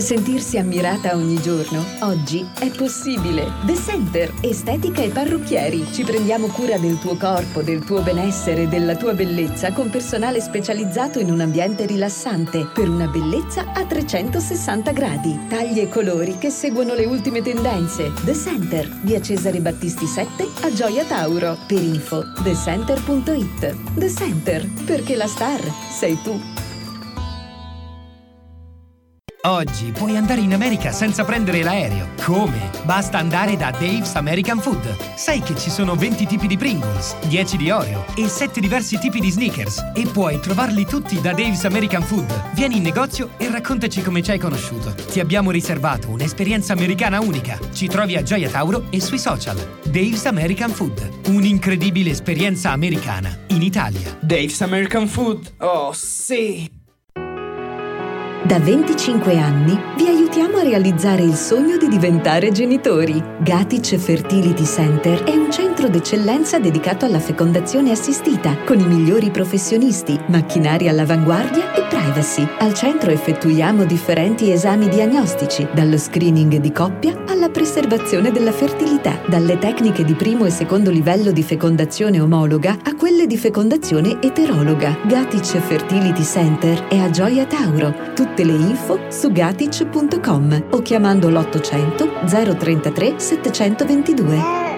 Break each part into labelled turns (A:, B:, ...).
A: Sentirsi ammirata ogni giorno, oggi è possibile. The Center, estetica e parrucchieri. Ci prendiamo cura del tuo corpo, del tuo benessere, della tua bellezza con personale specializzato in un ambiente rilassante per una bellezza a 360 gradi. Tagli e colori che seguono le ultime tendenze. The Center, via Cesare Battisti 7 a Gioia Tauro. Per info, thecenter.it. The Center, perché la star sei tu.
B: Oggi puoi andare in America senza prendere l'aereo. Come? Basta andare da Dave's American Food. Sai che ci sono 20 tipi di Pringles, 10 di Oreo e 7 diversi tipi di Snickers e puoi trovarli tutti da Dave's American Food. Vieni in negozio e raccontaci come ci hai conosciuto. Ti abbiamo riservato un'esperienza americana unica. Ci trovi a Gioia Tauro e sui social. Dave's American Food. Un'incredibile esperienza americana in Italia.
C: Dave's American Food. Oh, sì!
A: Da 25 anni vi aiutiamo a realizzare il sogno di diventare genitori. Gatic Fertility Center è un centro d'eccellenza dedicato alla fecondazione assistita, con i migliori professionisti, macchinari all'avanguardia e privacy. Al centro effettuiamo differenti esami diagnostici, dallo screening di coppia alla preservazione della fertilità, dalle tecniche di primo e secondo livello di fecondazione omologa a quelle di fecondazione eterologa. Gatic Fertility Center è a Gioia Tauro. Tutte le info su gatic.com o chiamando l'800 033 722.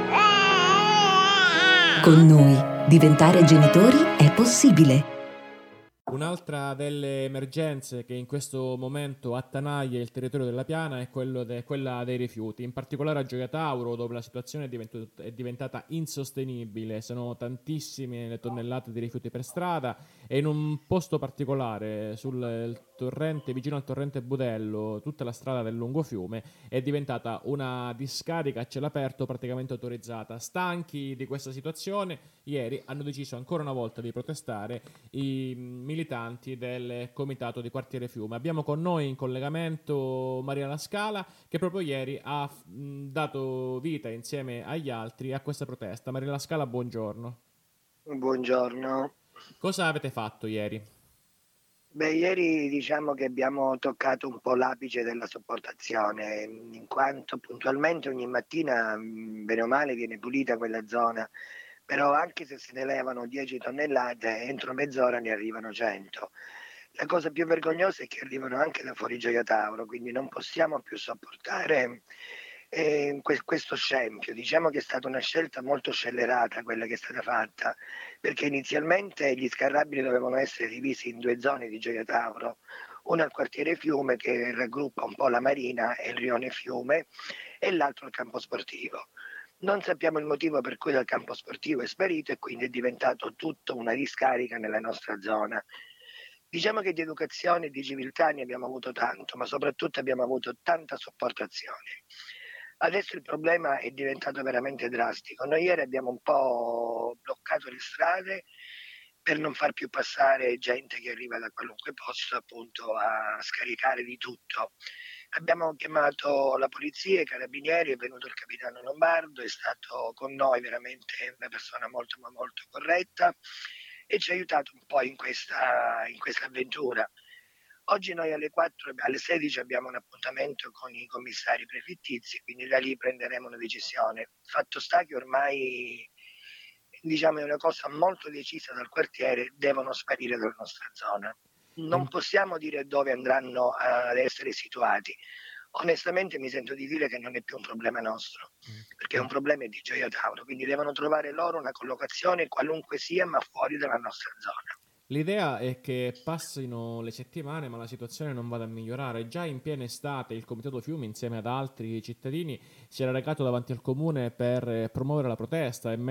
A: Con noi diventare genitori è possibile.
D: Un'altra delle emergenze che in questo momento attanaglia il territorio della Piana è quella dei rifiuti, in particolare a Gioia Tauro, dove la situazione è diventata insostenibile. Sono tantissime le tonnellate di rifiuti per strada e in un posto particolare, sul torrente, vicino al torrente Budello, tutta la strada del lungofiume è diventata una discarica a cielo aperto praticamente autorizzata. Stanchi di questa situazione, ieri hanno deciso ancora una volta di protestare i militanti del comitato di quartiere Fiume. Abbiamo con noi in collegamento Maria La Scala, che proprio ieri ha dato vita insieme agli altri a questa protesta. Maria La Scala, buongiorno.
E: Buongiorno.
D: Cosa avete fatto ieri?
E: Ieri diciamo che abbiamo toccato un po' l'apice della sopportazione, in quanto puntualmente ogni mattina, bene o male, viene pulita quella zona, però anche se se ne levano 10 tonnellate, entro mezz'ora ne arrivano 100. La cosa più vergognosa è che arrivano anche da fuori Gioia Tauro, quindi non possiamo più sopportare questo scempio. Diciamo che è stata una scelta molto scellerata quella che è stata fatta, perché inizialmente gli scarrabili dovevano essere divisi in 2 zone di Gioia Tauro, una al quartiere Fiume che raggruppa un po' la Marina e il rione Fiume e l'altro il campo sportivo. Non sappiamo il motivo per cui dal campo sportivo è sparito e quindi è diventato tutto una discarica nella nostra zona. Diciamo che di educazione e di civiltà ne abbiamo avuto tanto, ma soprattutto abbiamo avuto tanta sopportazione. Adesso il problema è diventato veramente drastico. Noi ieri abbiamo un po' bloccato le strade per non far più passare gente che arriva da qualunque posto appunto a scaricare di tutto. Abbiamo chiamato la polizia, i carabinieri, è venuto il capitano Lombardo, è stato con noi veramente una persona molto ma molto corretta e ci ha aiutato un po' in questa avventura. Oggi noi alle 16 abbiamo un appuntamento con i commissari prefettizi, quindi da lì prenderemo una decisione. Fatto sta che ormai diciamo è una cosa molto decisa dal quartiere, devono sparire dalla nostra zona. Non possiamo dire dove andranno ad essere situati. Onestamente mi sento di dire che non è più un problema nostro, perché è un problema di Gioia Tauro, quindi devono trovare loro una collocazione qualunque sia, ma fuori dalla nostra zona.
D: L'idea è che passino le settimane ma la situazione non vada a migliorare. Già in piena estate il Comitato Fiume insieme ad altri cittadini si era recato davanti al comune per promuovere la protesta e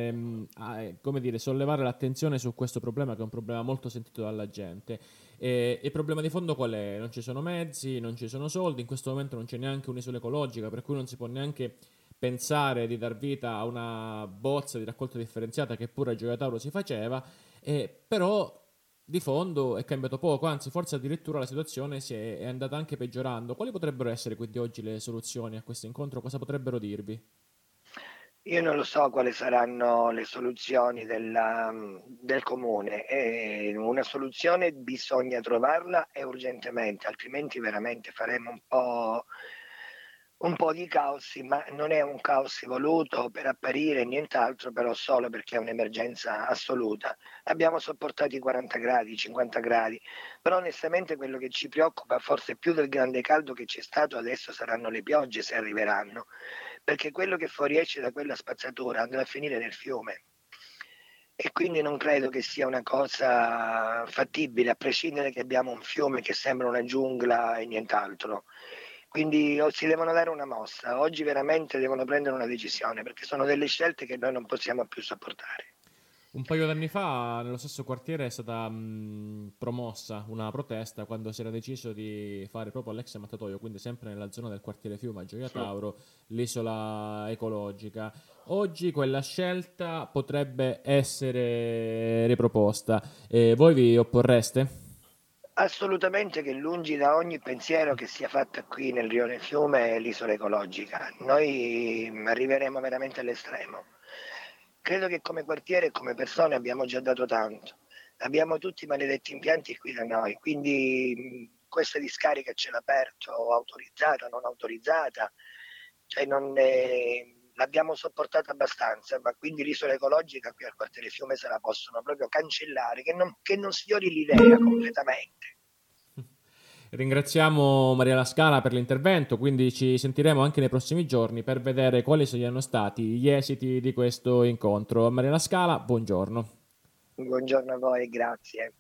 D: sollevare l'attenzione su questo problema, che è un problema molto sentito dalla gente. E il problema di fondo qual è? Non ci sono mezzi, non ci sono soldi, in questo momento non c'è neanche un'isola ecologica, per cui non si può neanche pensare di dar vita a una bozza di raccolta differenziata che pure a Gioia Tauro si faceva. Però di fondo è cambiato poco, anzi forse addirittura la situazione è andata anche peggiorando. Quali potrebbero essere quindi oggi le soluzioni a questo incontro? Cosa potrebbero dirvi?
E: Io non lo so quali saranno le soluzioni del comune. Una soluzione bisogna trovarla e urgentemente, altrimenti veramente faremo un po' di caos, ma non è un caos voluto per apparire nient'altro, però solo perché è un'emergenza assoluta. Abbiamo sopportato i 40 gradi, i 50 gradi, però onestamente quello che ci preoccupa forse più del grande caldo che c'è stato adesso saranno le piogge, se arriveranno, perché quello che fuoriesce da quella spazzatura andrà a finire nel fiume. E quindi non credo che sia una cosa fattibile, a prescindere che abbiamo un fiume che sembra una giungla e nient'altro. Quindi si devono dare una mossa, oggi veramente devono prendere una decisione, perché sono delle scelte che noi non possiamo più sopportare.
D: Un paio d'anni fa nello stesso quartiere è stata promossa una protesta quando si era deciso di fare proprio all'ex mattatoio, quindi sempre nella zona del quartiere Fiume a Gioia Tauro, l'isola ecologica. Oggi quella scelta potrebbe essere riproposta. Voi vi opporreste?
E: Assolutamente, che lungi da ogni pensiero che sia fatta qui nel rione Fiume e l'isola ecologica. Noi arriveremo veramente all'estremo. Credo che come quartiere e come persone abbiamo già dato tanto. Abbiamo tutti i maledetti impianti qui da noi, quindi questa discarica a cielo aperto, autorizzata, non autorizzata, cioè l'abbiamo sopportata abbastanza, ma quindi l'isola ecologica qui al quartiere Fiume se la possono proprio cancellare, che non sfiori l'idea completamente.
D: Ringraziamo Maria La Scala per l'intervento, quindi ci sentiremo anche nei prossimi giorni per vedere quali siano stati gli esiti di questo incontro. Maria La Scala, buongiorno.
E: Buongiorno a voi, grazie.